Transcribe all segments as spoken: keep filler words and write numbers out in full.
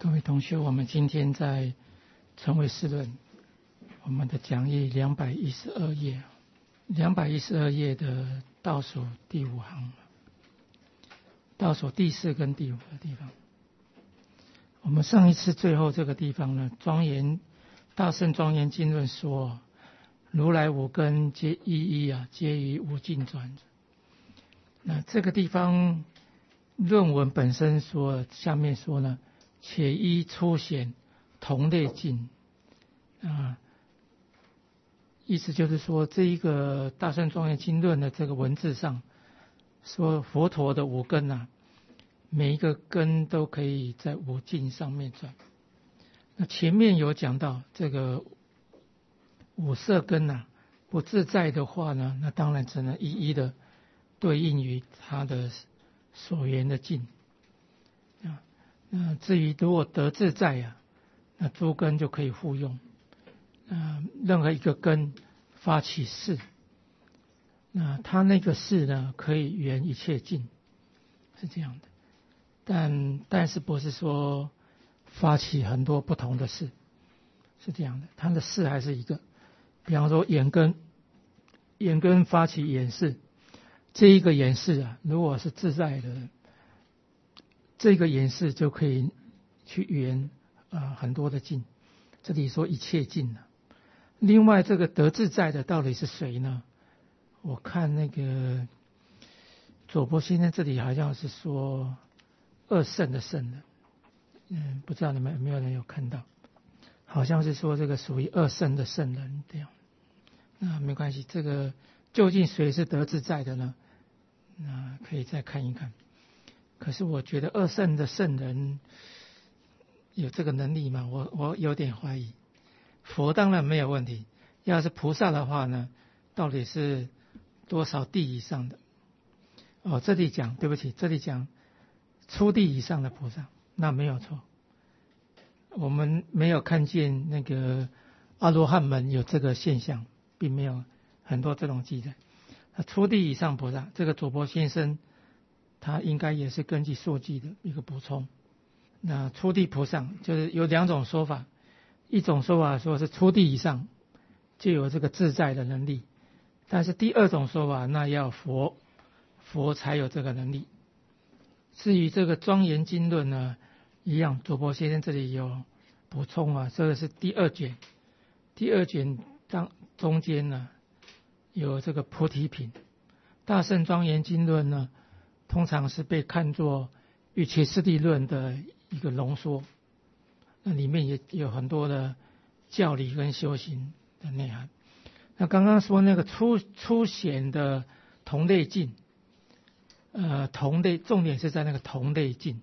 各位同学，我们今天在成为世论，我们的讲义两百一十二页，两百一十二页的倒数第五行，倒数第四跟第五个地方。我们上一次最后这个地方呢，庄严大圣庄严经论说，如来五根皆一一啊，皆于无尽转。那这个地方论文本身说，下面说呢，且依粗显同类尽啊，意思就是说，这一个大圣庄严经论的这个文字上说，佛陀的五根啊，每一个根都可以在无尽上面转。那前面有讲到这个五色根啊，不自在的话呢，那当然只能一一的对应于它的所缘的境啊。那至于如果得自在啊，那诸根就可以互用。呃，任何一个根发起事，那它那个事呢，可以圆一切境，是这样的。但但是不是说发起很多不同的事，是这样的。它的事还是一个，比方说眼根，眼根发起眼事，这一个眼事啊，如果是自在的，这个眼事就可以去圆啊、呃、很多的境。这里说一切境啊。另外这个得自在的到底是谁呢？我看那个左波先生这里好像是说二圣的圣的，嗯，不知道你们有没有人有看到，好像是说这个属于二圣的圣人这样。那没关系，这个究竟谁是得自在的呢？那可以再看一看。可是我觉得二圣的圣人有这个能力吗？我我有点怀疑。佛当然没有问题，要是菩萨的话呢，到底是多少地以上的？哦，这里讲，对不起，这里讲初地以上的菩萨，那没有错。我们没有看见那个阿罗汉门有这个现象，并没有很多这种记载。那初地以上菩萨，这个佐波先生他应该也是根据数记的一个补充。那初地菩萨就是有两种说法，一种说法说是初地以上就有这个自在的能力，但是第二种说法，那要佛佛才有这个能力。至于这个庄严经论呢，一样，佐波先生这里有补充啊，这个是第二卷，第二卷当中间呢有这个菩提品。大圣庄严经论呢，通常是被看作瑜伽师地论的一个浓缩，那里面也有很多的教理跟修行的内涵。那刚刚说那个粗粗显的同类境，呃，同类重点是在那个同类境。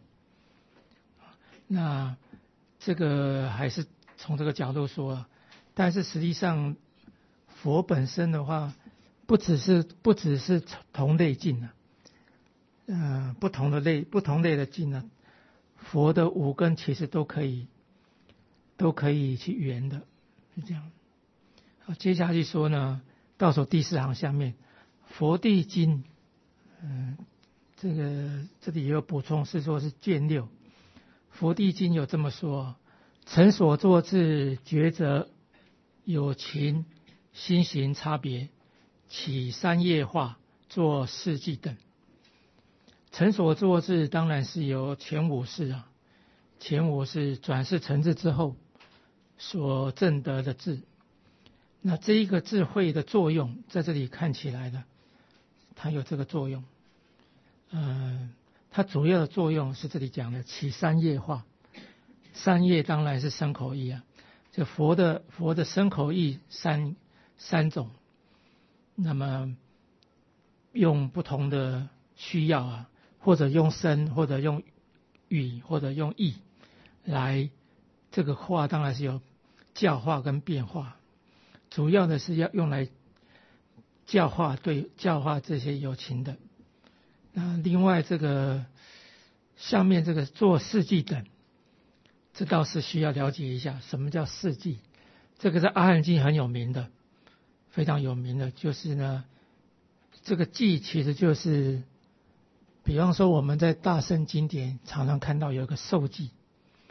那这个还是从这个角度说，但是实际上佛本身的话，不只是不只是同类境啊，呃，不同的类不同类的境啊，佛的五根其实都可以都可以去圆的，是这样。好，接下去说呢，倒数第四行下面，佛地经，嗯、呃，这个这里也有补充，是说是卷六，佛地经有这么说：成所作智抉择有情心行差别，起三业化作事迹等。成所作智当然是由前五识啊，前五是转世成智之后所证得的智。那这一个智慧的作用，在这里看起来呢，它有这个作用。呃，它主要的作用是这里讲的起三业化。三业当然是身口意啊，就佛的佛的身口意三三种，那么用不同的需要啊，或者用身，或者用语，或者用意来，这个化当然是有教化跟变化，主要的是要用来教化，对教化这些有情的。那另外这个下面这个做事迹等，这倒是需要了解一下什么叫事迹。这个在阿含经很有名的，非常有名的，就是呢，这个记其实就是，比方说我们在大圣经典常常看到有一个受记，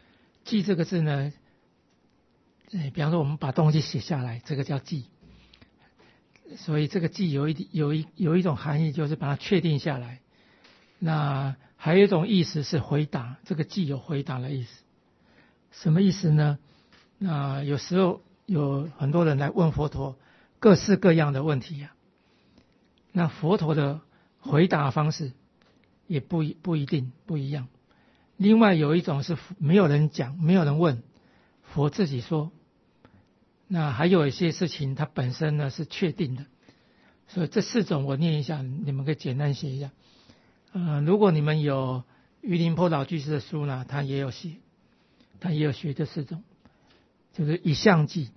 记这个字呢，呃，比方说我们把东西写下来，这个叫记。所以这个记有一有一有一种含义，就是把它确定下来。那还有一种意思是回答，这个记有回答的意思。什么意思呢？那有时候有很多人来问佛陀各式各样的问题啊，那佛陀的回答方式也不不一定不一样。另外有一种是没有人讲，没有人问，佛自己说。那还有一些事情它本身呢是确定的。所以这四种我念一下，你们可以简单写一下。呃，如果你们有于林波老居士的书呢，他也有写，他也有学这四种，就是一向记，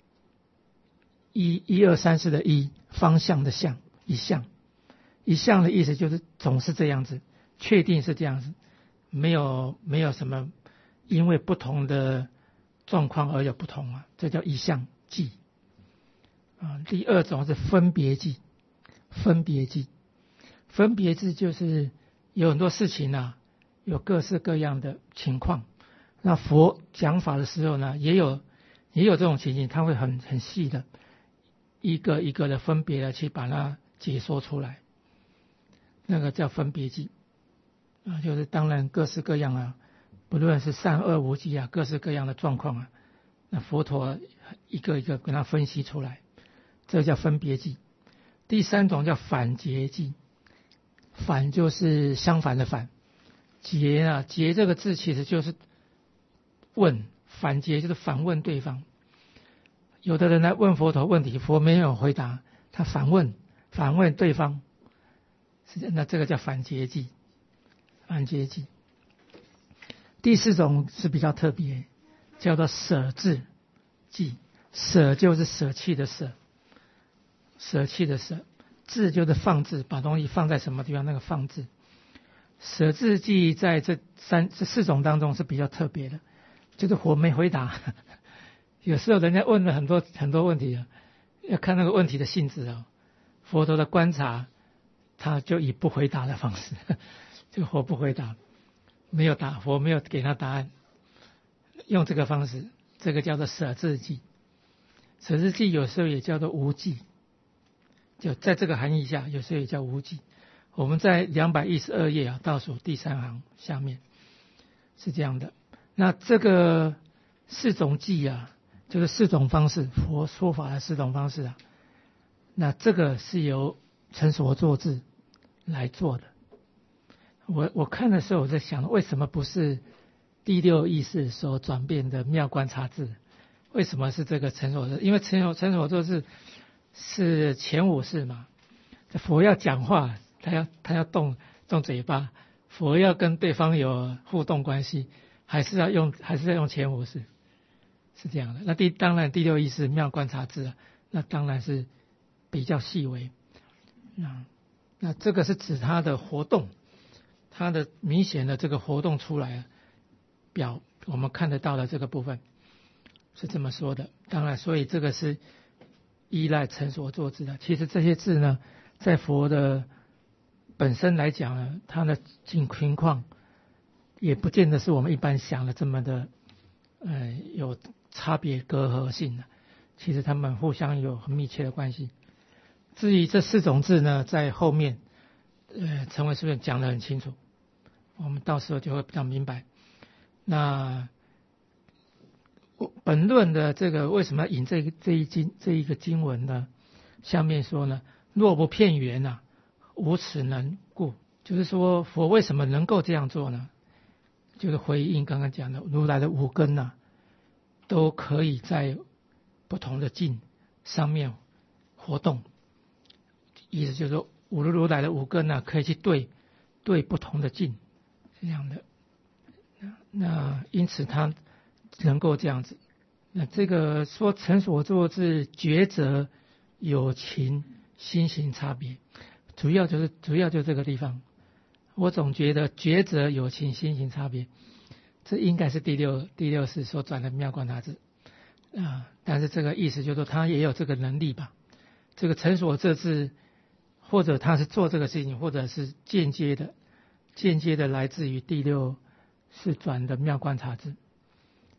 一一二三四的一，方向的向，一向，一向的意思就是总是这样子，确定是这样子，没有没有什么因为不同的状况而有不同啊，这叫一向记啊。第二种是分别记，分别记，分别记就是有很多事情啊，有各式各样的情况。那佛讲法的时候呢，也有也有这种情形，他会很很细的一个一个的分别的去把它解说出来，那个叫分别记啊，就是当然各式各样啊。不论是善恶无记啊，各式各样的状况啊，那佛陀一个一个跟他分析出来，这叫分别记。第三种叫反诘记，反就是相反的反，诘啊，诘这个字其实就是问，反诘就是反问对方。有的人来问佛陀问题，佛没有回答，他反问，反问对方，那这个叫反诘记，反诘记。第四种是比较特别，叫做舍字记。舍就是舍弃的舍，舍弃的舍，字就是放置，把东西放在什么地方，那个放置。舍字记在这三这四种当中是比较特别的，就是佛没回答。有时候人家问了很多很多问题啊，要看那个问题的性质啊。佛陀的观察，他就以不回答的方式，就佛不回答。没有答，佛没有给他答案，用这个方式，这个叫做舍字记。舍字记有时候也叫做无记，就在这个含义下，有时候也叫无记。我们在两百一十二页啊，倒数第三行下面是这样的。那这个四种记啊，就是四种方式，佛说法的四种方式啊，那这个是由成所作智来做的。我我看的时候，我在想，为什么不是第六意识所转变的妙观察智？为什么是这个成所作？因为成所成所作智是前五识嘛，佛要讲话，他要他要动动嘴巴，佛要跟对方有互动关系，还是要用还是要用前五识，是这样的。那第当然第六意识妙观察智啊，那当然是比较细微。那那这个是指他的活动。它的明显的这个活动出来表，我们看得到的这个部分是这么说的。当然，所以这个是依赖成所作智的。其实这些字呢，在佛的本身来讲呢，它的情况也不见得是我们一般想的这么的，呃，有差别隔阂性的。其实他们互相有很密切的关系。至于这四种字呢，在后面。呃，陈伟师傅讲得很清楚，我们到时候就会比较明白。那本论的这个为什么要引这个这一经这一个经文呢？下面说呢，若不片缘啊，无此能故。就是说，佛为什么能够这样做呢？就是回应刚刚讲的，如来的五根啊，都可以在不同的境上面活动，意思就是说。五如来的五根呢、啊，可以去对对不同的境，这样的。那, 那因此他能够这样子。那这个说成所作智抉择有情心行差别，主要就是主要就这个地方。我总觉得抉择有情心行差别，这应该是第六第六世所转的妙观察智啊。但是这个意思就是说他也有这个能力吧。这个成所作智。或者他是做这个事情，或者是间接的，间接的来自于第六是转的妙观察智。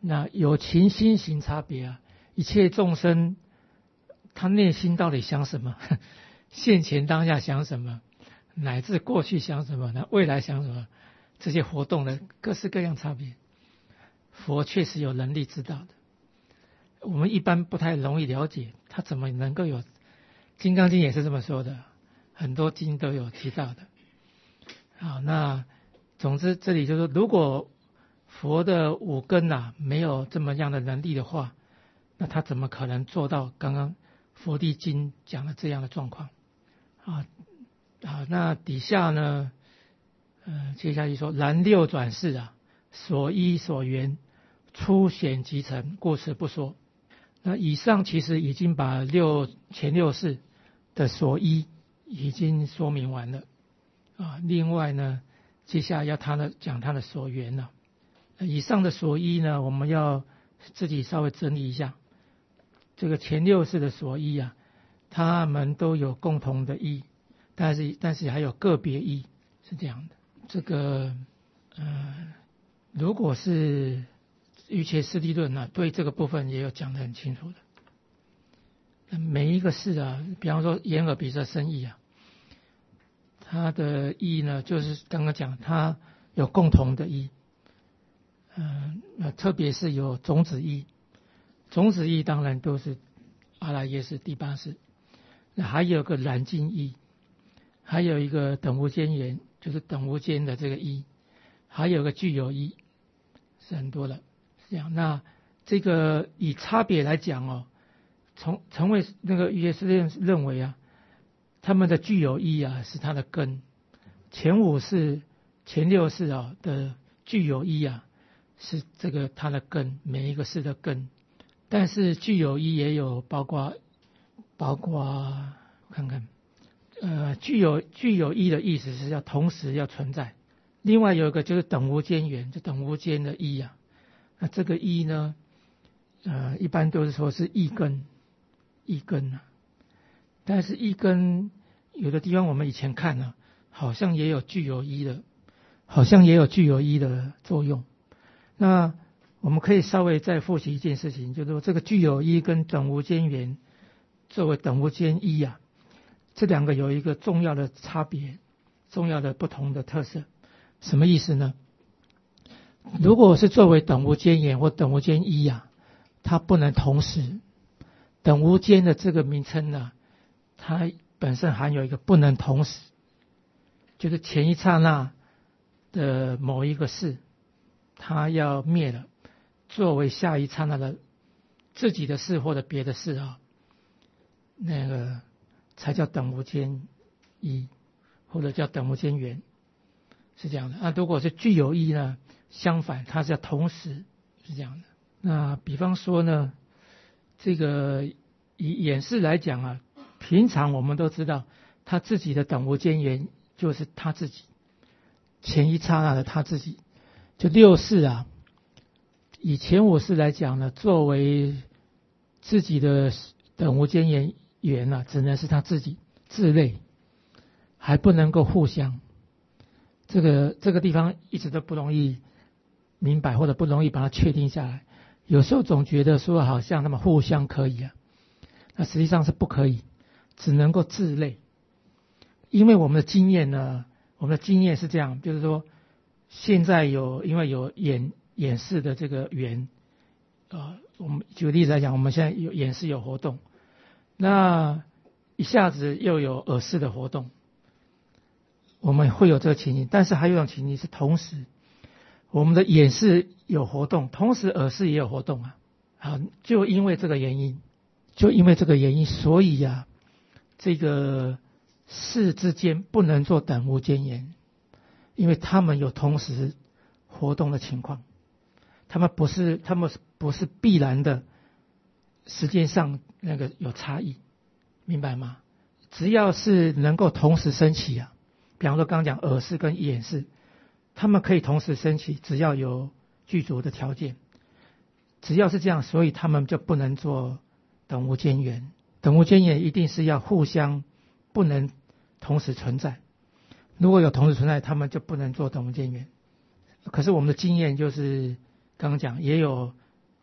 那有情心行差别啊，一切众生他内心到底想什么？现前当下想什么？乃至过去想什么？那未来想什么？这些活动的各式各样差别，佛确实有能力知道的。我们一般不太容易了解，他怎么能够有？《金刚经》也是这么说的，很多经都有提到的。好，那总之这里就是说，如果佛的五根啊没有这么样的能力的话，那他怎么可能做到刚刚佛地经讲的这样的状况？啊，好，那底下呢，呃，接下去说，然六转世啊，所依所缘，初显即成，故此不说。那以上其实已经把六前六世的所依已经说明完了啊。另外呢，接下来要他的讲他的所缘了。以上的所依呢，我们要自己稍微整理一下。这个前六世的所依啊，他们都有共同的依，但是但是还有个别依，是这样的。这个呃，如果是瑜伽师地论呢，对这个部分也有讲得很清楚的。每一个事啊，比方说眼耳鼻舌身意啊，它的意呢，就是刚刚讲，它有共同的意，嗯、呃，特别是有种子意，种子意当然都是阿赖耶识第八识，那还有个染净意，还有一个等无间缘，就是等无间的这个意，还有个具有意，是很多了。这样，那这个以差别来讲哦，从从为那个瑜伽师认认为啊，他们的具有意啊是它的根，前五世、前六世啊的具有意啊是这个它的根，每一个世的根。但是具有意也有包括包括我看看，呃，具有具有意的意思是要同时要存在。另外有一个就是等无间缘，就等无间的意啊。那这个意呢，呃，一般都是说是意根，意根啊。但是意根有的地方我们以前看呢、啊，好像也有具有意的，好像也有具有意的作用。那我们可以稍微再复习一件事情，就是说这个具有意跟等无间缘作为等无间意啊，这两个有一个重要的差别，重要的不同的特色。什么意思呢？如果是作为等无间缘或等无间意啊，它不能同时。等无间的这个名称呢，它本身含有一个不能同时，就是前一刹那的某一个事，它要灭了，作为下一刹那的自己的事或者别的事啊，那个才叫等无间意，或者叫等无间缘，是这样的。那、啊、如果是具有意呢？相反，它是要同时，是这样的。那比方说呢，这个以演示来讲啊，平常我们都知道，他自己的等无间缘就是他自己，前一刹那的他自己。就六世啊，以前五世来讲呢，作为自己的等无间缘缘啊，只能是他自己自类，还不能够互相。这个这个地方一直都不容易明白，或者不容易把它确定下来。有时候总觉得说好像他们互相可以啊，那实际上是不可以，只能够自类。因为我们的经验呢，我们的经验是这样，就是说现在有因为有演演示的这个缘，呃，我们举个例子来讲，我们现在有演示有活动，那一下子又有耳视的活动，我们会有这个情形。但是还有一种情形是同时。我们的眼视有活动，同时耳视也有活动啊！啊，就因为这个原因，就因为这个原因，所以啊，这个事之间不能做等无间缘，因为他们有同时活动的情况，他们不是，他们不是必然的时间上那个有差异，明白吗？只要是能够同时升起啊，比方说刚刚讲耳视跟眼视。他们可以同时升起，只要有具足的条件。只要是这样，所以他们就不能做等无间缘。等无间缘一定是要互相，不能同时存在。如果有同时存在，他们就不能做等无间缘。可是我们的经验就是刚刚讲，也有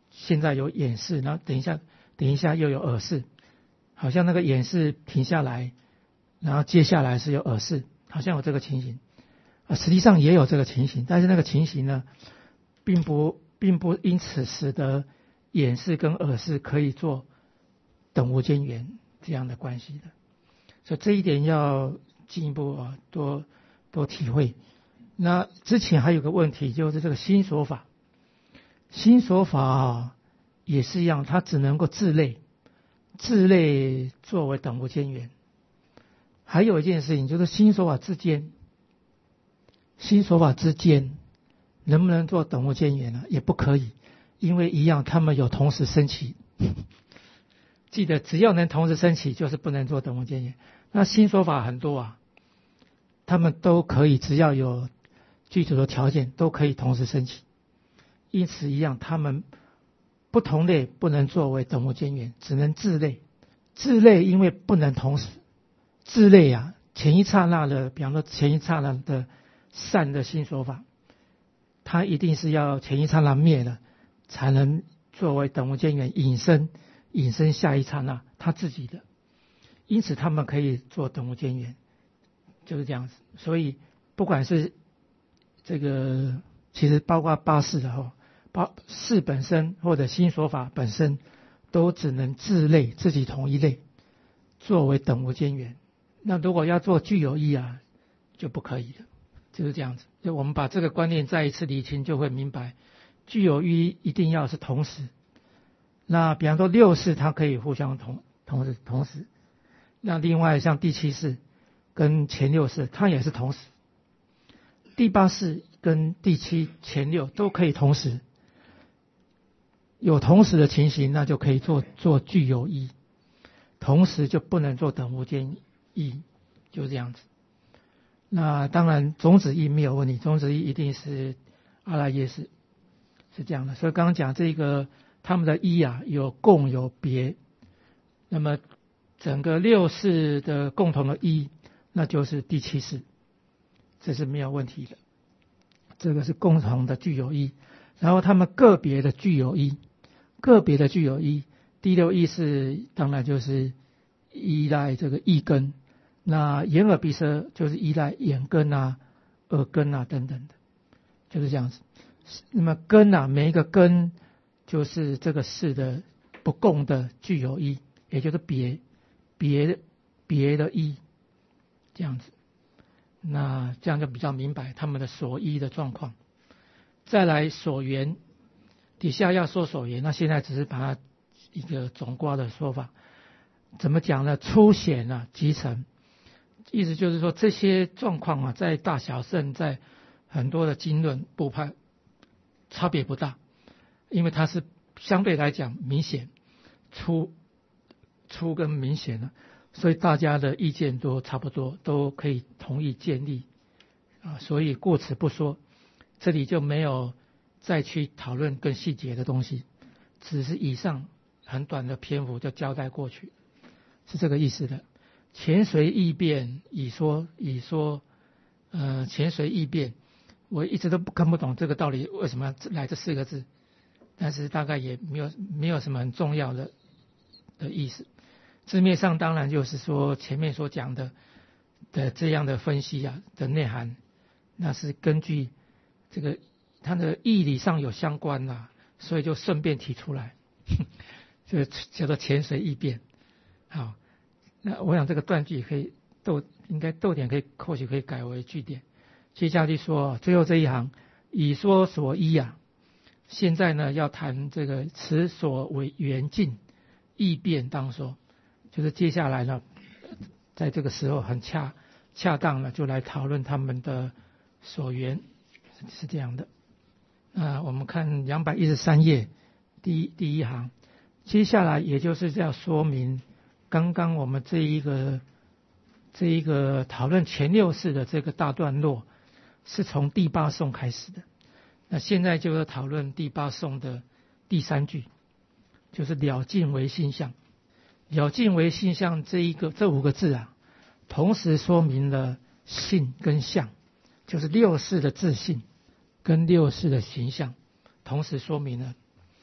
现在有眼视，然后等一下等一下又有耳视，好像那个眼视停下来，然后接下来是有耳视，好像有这个情形。啊，实际上也有这个情形，但是那个情形呢，并不并不因此使得眼视跟耳视可以做等无间缘这样的关系的。所以这一点要进一步啊多多体会。那之前还有个问题，就是这个心所法，心所法啊也是一样，它只能够自类，自类作为等无间缘。还有一件事情就是心所法之间，心所法之间能不能做等无间缘呢？也不可以，因为一样，他们有同时升起。记得只要能同时升起，就是不能做等无间缘。那心所法很多啊，他们都可以，只要有具足的条件，都可以同时升起。因此一样，他们不同类不能作为等无间缘，只能自类。自类因为不能同时，自类啊，前一刹那的，比方说前一刹那的善的心所法，它一定是要前一刹那灭了，才能作为等无间缘引申，引申下一刹那他自己的。因此他们可以做等无间缘，就是这样子。所以不管是这个，其实包括八识的话，八识本身或者心所法本身，都只能自类，自己同一类作为等无间缘。那如果要做具有义啊，就不可以了，就是这样子。就我们把这个观念再一次理清，就会明白，具有义一定要是同时。那比方说六识它可以互相同同时同时，那另外像第七识跟前六识它也是同时，第八识跟第七前六都可以同时。有同时的情形，那就可以做做具有义，同时就不能做等无间义，就这样子。那当然种子义没有问题，种子义一定是阿赖耶识，是这样的。所以刚刚讲这个他们的义啊，有共有别，那么整个六识的共同的义，那就是第七识，这是没有问题的。这个是共同的具有义，然后他们个别的具有义，个别的具有义，第六义是当然就是依赖这个意根，那眼耳鼻舌就是依赖眼根啊、耳根啊等等的，就是这样子。那么根啊，每一个根就是这个识的不共的具有义，也就是别别别的义，这样子。那这样就比较明白他们的所依的状况。再来所缘，底下要说所缘，那现在只是把它一个总括的说法。怎么讲呢？粗显啊，集成，意思就是说这些状况啊，在大小乘，在很多的经论部派差别不大，因为它是相对来讲明显，粗粗跟明显的，所以大家的意见都差不多，都可以同意建立啊，所以过此不说，这里就没有再去讨论更细节的东西，只是以上很短的篇幅就交代过去，是这个意思的。前随异变，以说以说，呃，前随异变，我一直都不看不懂这个道理为什么要来这四个字，但是大概也没有没有什么很重要的的意思。字面上当然就是说前面所讲的的这样的分析啊的内涵，那是根据这个它的义理上有相关啊，所以就顺便提出来，就叫做前随异变。好，那我想这个断句可以逗，应该逗点可以或许可以改为句点。接下去说最后这一行，以说所依啊，现在呢要谈这个此所为缘尽，异变当说，就是接下来呢，在这个时候很恰恰当了，就来讨论他们的所缘，是这样的。那我们看两百一十三页第一第一行，接下来也就是要说明刚刚我们这一个这一个讨论前六识的这个大段落是从第八颂开始的，那现在就要讨论第八颂的第三句，就是了尽为性相。了尽为性相这一个这五个字啊，同时说明了性跟相，就是六识的自性跟六识的形象，同时说明了。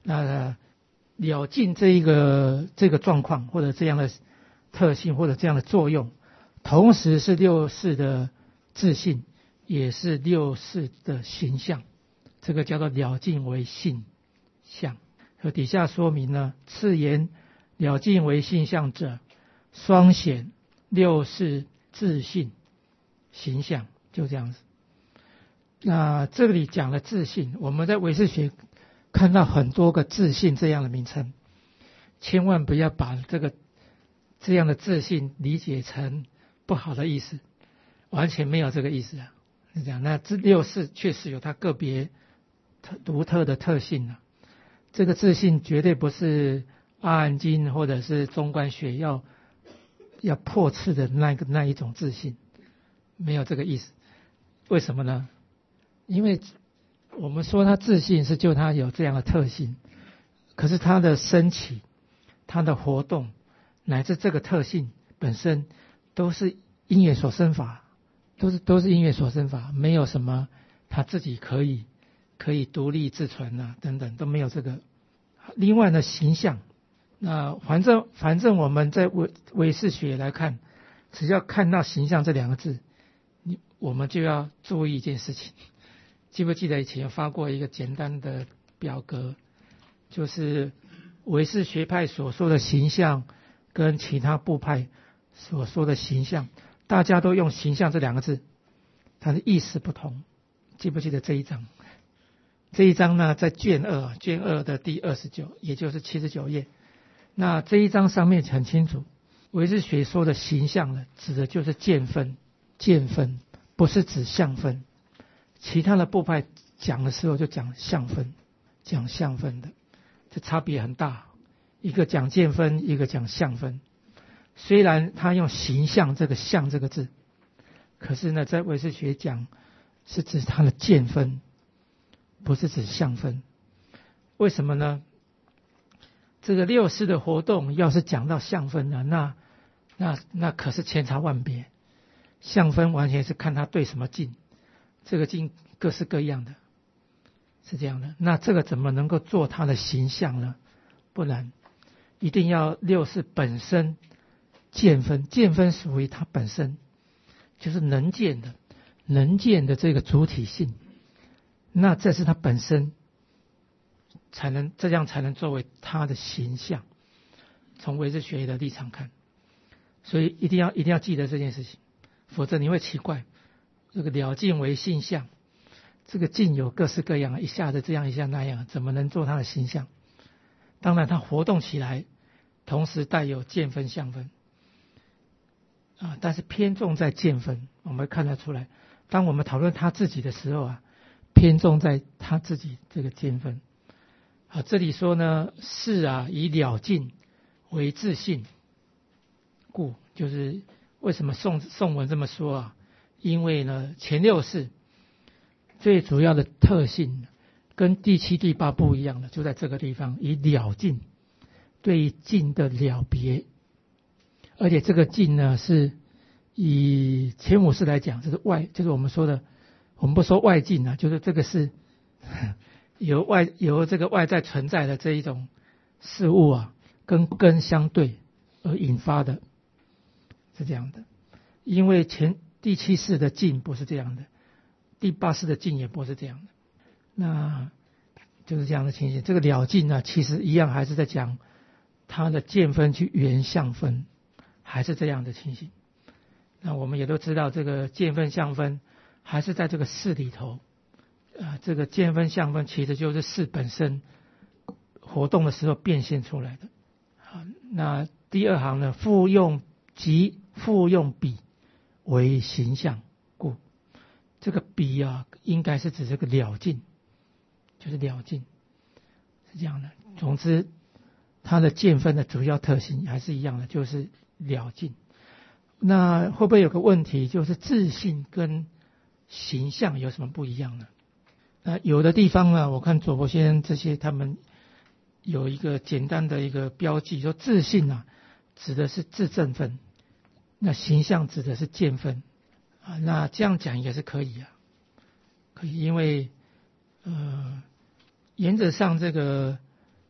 那了尽这一个这个状况或者这样的特性或者这样的作用，同时是六识的自性，也是六识的形象，这个叫做了尽为性相。和底下说明呢，次言了尽为性相者，双显六识自性形象，就这样子。那这里讲了自性，我们在唯识学看到很多个自性这样的名称，千万不要把这个这样的自性理解成不好的意思，完全没有这个意思啊，是这样。那这六识确实有它个别特独特的特性啊，这个自性绝对不是阿含经或者是中观学要要破斥的那个那一种自性，没有这个意思。为什么呢？因为我们说它自性是就它有这样的特性，可是它的升起、它的活动乃至这个特性本身都是因缘所生法，都是都是因缘所生法，没有什么它自己可以可以独立自存啊等等，都没有这个。另外呢，形象，那反正反正我们在唯唯识学来看，只要看到形象这两个字，你我们就要注意一件事情。记不记得以前有发过一个简单的表格，就是唯识学派所说的形象跟其他部派所说的形象，大家都用形象这两个字，它的意思不同。记不记得这一章？这一章呢，在卷二，卷二的第二十九，也就是七十九页。那这一章上面很清楚，唯识学说的形象呢，指的就是见分，见分不是指相分。其他的部派讲的时候就讲相分，讲相分的，这差别很大。一个讲见分，一个讲相分。虽然他用形象这个相这个字，可是呢，在唯识学讲是指他的见分，不是指相分。为什么呢？这个六识的活动要是讲到相分呢，那那那可是千差万别。相分完全是看他对什么境，这个境各式各样的，是这样的。那这个怎么能够做他的形象呢？不然一定要六识本身见分，见分属于它本身，就是能见的，能见的这个主体性，那这是它本身才能，这样才能作为它的形象。从唯识学的立场看，所以一定要一定要记得这件事情，否则你会奇怪，这个了尽为性相，这个尽有各式各样，一下子这样一下那样，怎么能做它的形象？当然它活动起来同时带有见分相分啊，但是偏重在见分，我们看得出来。当我们讨论他自己的时候啊，偏重在他自己这个见分。啊，这里说呢，是啊，以了尽为自性，故就是为什么宋宋文这么说啊？因为呢，前六识最主要的特性跟第七、第八不一样的，就在这个地方，以了尽，对于尽的了别。而且这个尽呢，是以前五识来讲，这是外，就是我们说的，我们不说外尽啊，就是这个是由外由这个外在存在的这一种事物啊，跟根相对而引发的，是这样的。因为前第七识的尽不是这样的，第八识的尽也不是这样的，那就是这样的情形。这个了尽呢，其实一样还是在讲它的见分去缘相分，还是这样的情形。那我们也都知道，这个见分相分还是在这个识里头，啊，这个见分相分其实就是识本身活动的时候变现出来的。好，那第二行呢，复用即复用彼为形象故，这个彼啊，应该是指这个了尽，就是了尽，是这样的。总之，它的见分的主要特性还是一样的，就是了尽。那会不会有个问题，就是自性跟形象有什么不一样呢？那有的地方呢，我看左伯先生这些他们有一个简单的一个标记，说自性啊指的是自证分，那形象指的是见分啊。那这样讲也是可以啊，可以，因为呃原则上这个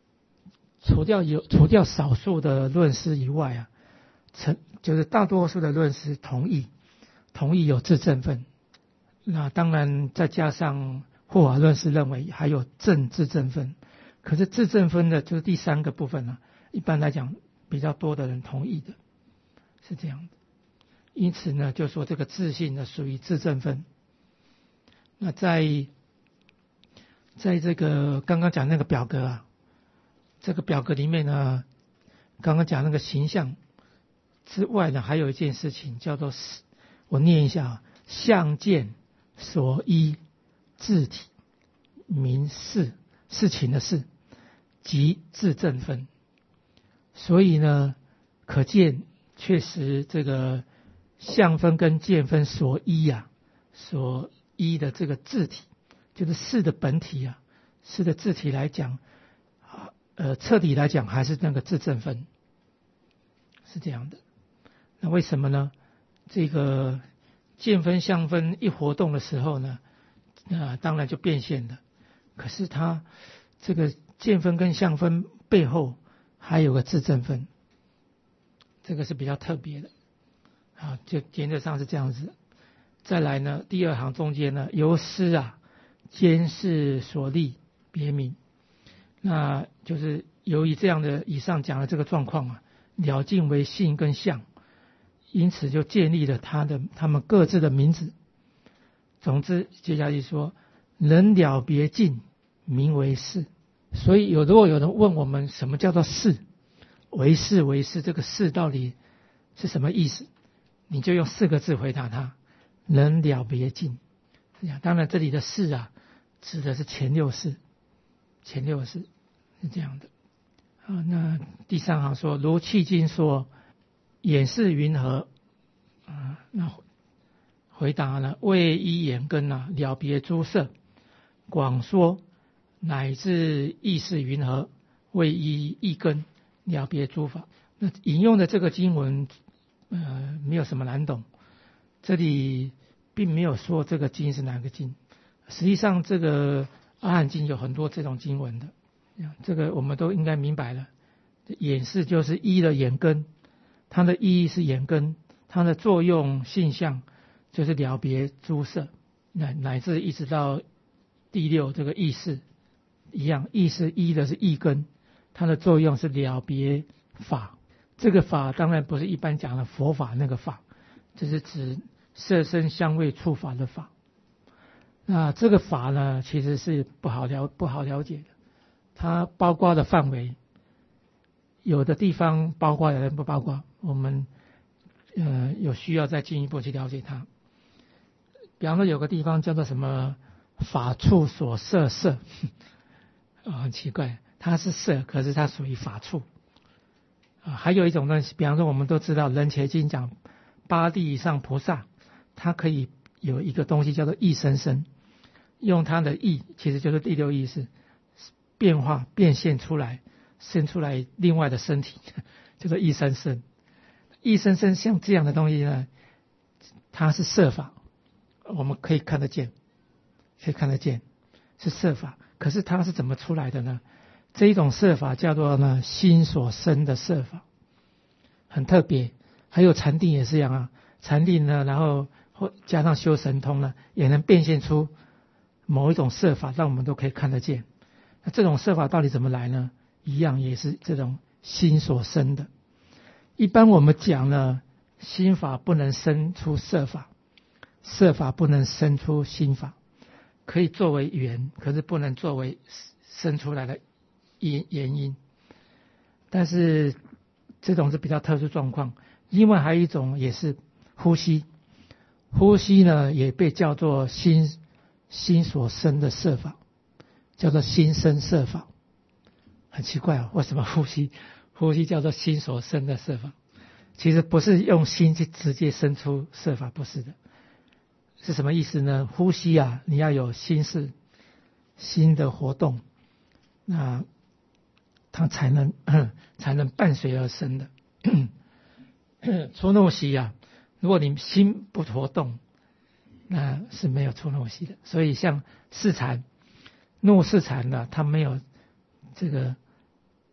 除掉有除掉少数的论师以外啊，成就是大多数的论师同意同意有自证分。那当然再加上霍华论师认为还有正自证分，可是自证分的就是第三个部分呢、啊，一般来讲比较多的人同意的，是这样的。因此呢，就说这个自信呢属于自证分。那在在这个刚刚讲那个表格啊，这个表格里面呢，刚刚讲那个形象之外呢，还有一件事情叫做，我念一下啊，相见所依自体名事，事情的事，即自证分。所以呢，可见确实这个相分跟见分所依啊，所依的这个自体，就是事的本体啊，事的自体来讲，呃，彻底来讲还是那个自证分，是这样的。那为什么呢？这个见分相分一活动的时候呢，呃，当然就变现了。可是它这个见分跟相分背后还有个自证分，这个是比较特别的啊，就原则上是这样子。再来呢，第二行中间呢，由师啊监视所立别名，那就是由于这样的以上讲的这个状况啊，了尽为性跟相，因此就建立了他的他们各自的名字。总之，接下去说，能了别尽，名为事。所以有如果有人问我们什么叫做事，为事为事，这个事到底是什么意思？你就用四个字回答他：能了别尽。当然，这里的事啊，指的是前六事，前六事是这样的。啊，那第三行说，如迄今说，眼是云何？啊，那回答呢？为依眼根啊，了别诸色，广说乃至意识云何？为依意根了别诸法。那引用的这个经文，呃，没有什么难懂。这里并没有说这个经是哪个经，实际上这个阿含经有很多这种经文的，这个我们都应该明白了。眼识就是依的眼根，它的意义是眼根，它的作用性相就是了别诸色，乃乃至一直到第六这个意识一样，意识依的是意根，它的作用是了别法。这个法当然不是一般讲的佛法那个法，这是指色声香味触法的法。那这个法呢，其实是不好了不好了解的，它包括的范围，有的地方包括，有的不包括，我们呃有需要再进一步去了解它。比方说有个地方叫做什么法处所摄色，啊、很奇怪，它是色，可是它属于法处。啊，还有一种东西，比方说我们都知道人伽经讲八地以上菩萨，它可以有一个东西叫做意生生，用它的意，其实就是第六意识变化变现出来，生出来另外的身体，叫做意生生。意生生像这样的东西呢，它是色法，我们可以看得见，可以看得见是色法。可是它是怎么出来的呢？这一种色法叫做呢心所生的色法，很特别。还有禅定也是一样啊，禅定呢，然后加上修神通呢，也能变现出某一种色法，让我们都可以看得见。那这种色法到底怎么来呢？一样也是这种心所生的。一般我们讲呢，心法不能生出色法，色法不能生出心法，可以作为缘，可是不能作为生出来的原因。但是这种是比较特殊状况。另外还有一种也是呼吸，呼吸呢也被叫做心心所生的色法，叫做心生色法。很奇怪啊，为什么呼吸呼吸叫做心所生的色法？其实不是用心去直接生出色法，不是的。是什么意思呢？呼吸啊，你要有心事心的活动，那它才能才能伴随而生的。出怒息啊，如果你心不活动，那是没有出怒息的。所以像四禅怒四禅呢，它没有这个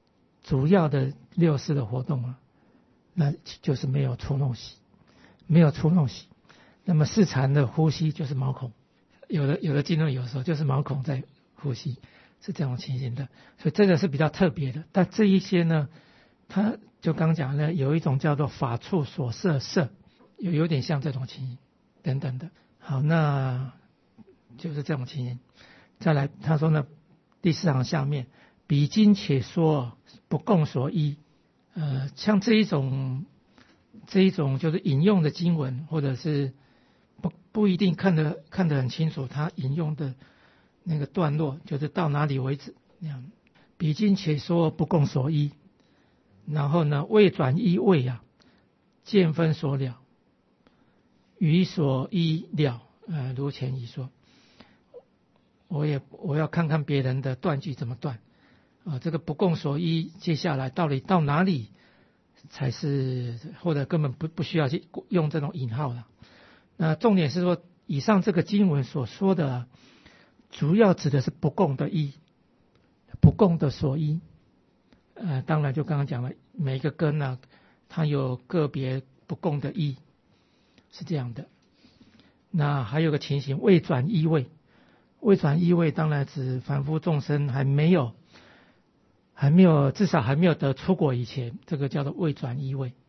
主要的六识的活动啊，那就是没有触弄息，没有触弄息。那么四禅的呼吸就是毛孔，有的有的经论有时候就是毛孔在呼吸，是这种情形的，所以这个是比较特别的。但这一些呢，它就刚讲呢，有一种叫做法处所摄色，有有点像这种情形等等的。好，那就是这种情形。再来，他说呢，第四行下面，彼经且说不共所依。呃，像这一种这一种就是引用的经文，或者是不不一定看得看得很清楚，他引用的那个段落就是到哪里为止那样。彼经且说不共所依，然后呢，未转依位啊，见分所了，于所依了，呃，如前已说。我也我要看看别人的断句怎么断啊，这个不共所依，接下来到底到哪里才是，或者根本不不需要去用这种引号了。那重点是说，以上这个经文所说的、啊，主要指的是不共的依，不共的所依。呃，当然就刚刚讲了，每一个根呢、啊，它有个别不共的依，是这样的。那还有个情形，未转依位。未转依位当然指凡夫众生还没有还没有至少还没有得出果以前，这个叫做未转依位。